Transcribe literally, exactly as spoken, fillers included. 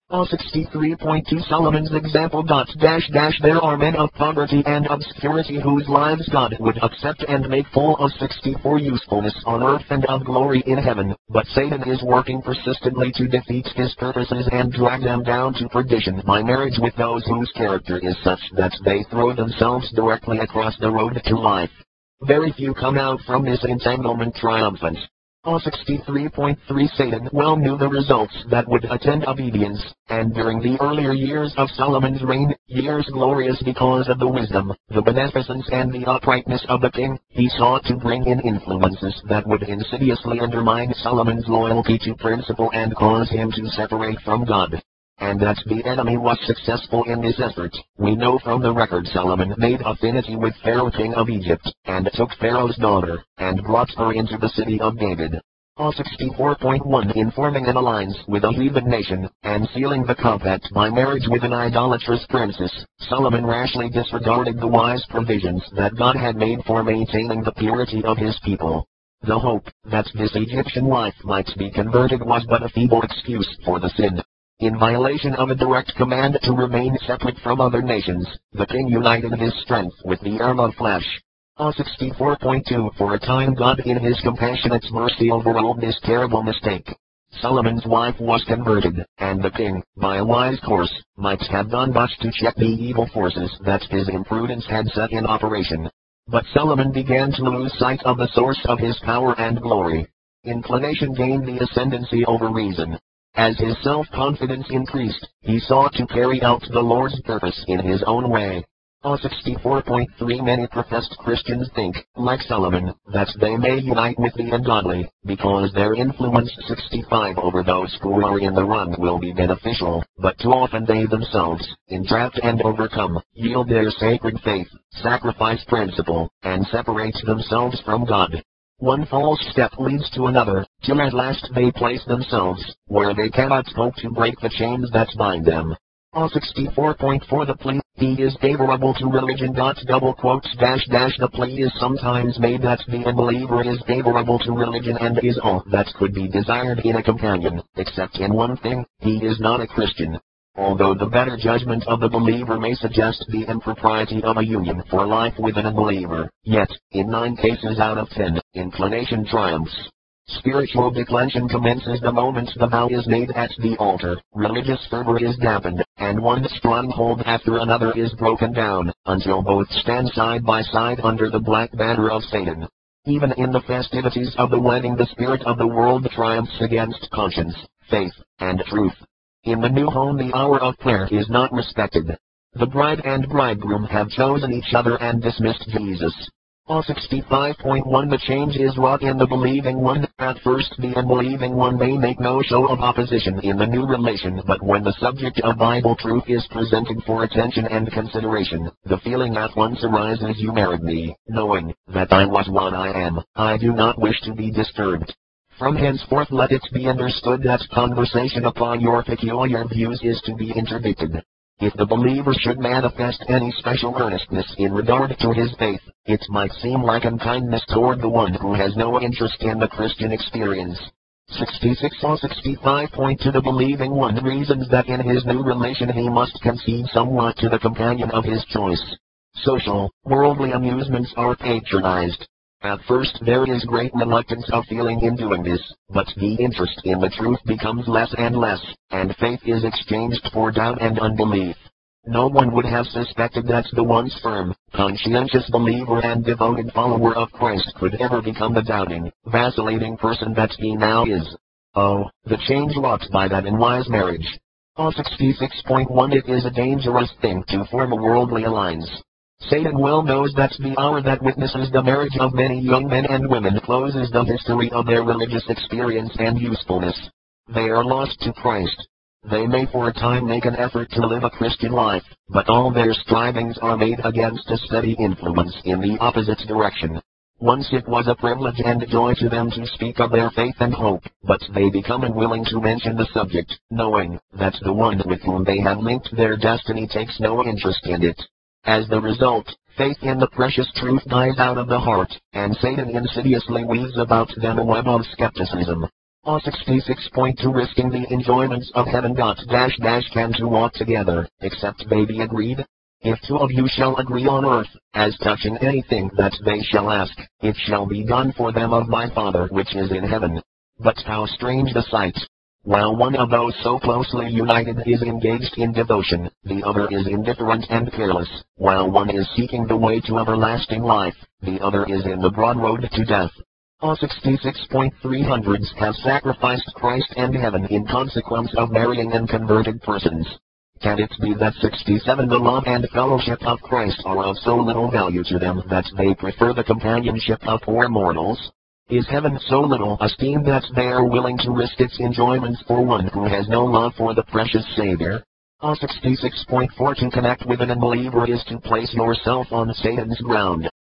A sixty-three point two Solomon's example. Dash dash There are men of poverty and obscurity whose lives God would accept and make full of sixty-four usefulness on earth and of glory in heaven, but Satan is working persistently to defeat his purposes and drag them down to perdition by marriage with those whose character is such that they throw themselves directly across the road to life. Very few come out from this entanglement triumphant. A sixty-three point three Satan well knew the results that would attend obedience, and during the earlier years of Solomon's reign, years glorious because of the wisdom, the beneficence and the uprightness of the king, he sought to bring in influences that would insidiously undermine Solomon's loyalty to principle and cause him to separate from God. And that the enemy was successful in this effort, we know from the record. Solomon made affinity with Pharaoh king of Egypt, and took Pharaoh's daughter, and brought her into the city of David. A sixty-four point one In forming an alliance with a heathen nation, and sealing the compact by marriage with an idolatrous princess, Solomon rashly disregarded the wise provisions that God had made for maintaining the purity of his people. The hope that this Egyptian wife might be converted was but a feeble excuse for the sin. In violation of a direct command to remain separate from other nations, the king united his strength with the arm of flesh. A sixty-four point two For a time God in his compassionate mercy overruled this terrible mistake. Solomon's wife was converted, and the king, by a wise course, might have done much to check the evil forces that his imprudence had set in operation. But Solomon began to lose sight of the source of his power and glory. Inclination gained the ascendancy over reason. As his self-confidence increased, he sought to carry out the Lord's purpose in his own way. A sixty-four point three Many professed Christians think, like Solomon, that they may unite with the ungodly, because their influence sixty-five over those who are in the wrong will be beneficial, but too often they themselves, entrapped and overcome, yield their sacred faith, sacrifice principle, and separate themselves from God. One false step leads to another, till at last they place themselves where they cannot hope to break the chains that bind them. A sixty-four point four The plea, he is favorable to religion. Double quotes dash dash The plea is sometimes made that the unbeliever is favorable to religion and is all that could be desired in a companion, except in one thing, he is not a Christian. Although the better judgment of the believer may suggest the impropriety of a union for life with an unbeliever, yet, in nine cases out of ten, inclination triumphs. Spiritual declension commences the moment the vow is made at the altar, religious fervor is dampened, and one stronghold after another is broken down, until both stand side by side under the black banner of Satan. Even in the festivities of the wedding the spirit of the world triumphs against conscience, faith, and truth. In the new home the hour of prayer is not respected. The bride and bridegroom have chosen each other and dismissed Jesus. A sixty-five point one The change is wrought in the believing one. At first the unbelieving one may make no show of opposition in the new relation, but when the subject of Bible truth is presented for attention and consideration, the feeling at once arises, you married me, knowing that I was what I am. I do not wish to be disturbed. From henceforth let it be understood that conversation upon your peculiar views is to be interdicted. If the believer should manifest any special earnestness in regard to his faith, it might seem like unkindness toward the one who has no interest in the Christian experience. sixty-six or sixty-five point two The believing one reasons that in his new relation he must concede somewhat to the companion of his choice. Social, worldly amusements are patronized. At first there is great reluctance of feeling in doing this, but the interest in the truth becomes less and less, and faith is exchanged for doubt and unbelief. No one would have suspected that the once firm, conscientious believer and devoted follower of Christ could ever become the doubting, vacillating person that he now is. Oh, the change wrought by that unwise marriage. A sixty-six point one It is a dangerous thing to form a worldly alliance. Satan well knows that the hour that witnesses the marriage of many young men and women closes the history of their religious experience and usefulness. They are lost to Christ. They may for a time make an effort to live a Christian life, but all their strivings are made against a steady influence in the opposite direction. Once it was a privilege and joy to them to speak of their faith and hope, but they become unwilling to mention the subject, knowing that the one with whom they have linked their destiny takes no interest in it. As the result, faith in the precious truth dies out of the heart, and Satan insidiously weaves about them a web of skepticism. A sixty-six point two Risking the enjoyments of heaven. Dash dash Can two walk together, except they be agreed? If two of you shall agree on earth, as touching anything that they shall ask, it shall be done for them of my Father which is in heaven. But how strange the sight! While one of those so closely united is engaged in devotion, the other is indifferent and careless. While one is seeking the way to everlasting life, the other is in the broad road to death. A sixty-six point three Hundreds have sacrificed Christ and heaven in consequence of marrying unconverted persons. Can it be that sixty-seven The love and fellowship of Christ are of so little value to them that they prefer the companionship of poor mortals? Is heaven so little esteemed that they are willing to risk its enjoyments for one who has no love for the precious Savior? A sixty-six point four To connect with an unbeliever is to place yourself on Satan's ground.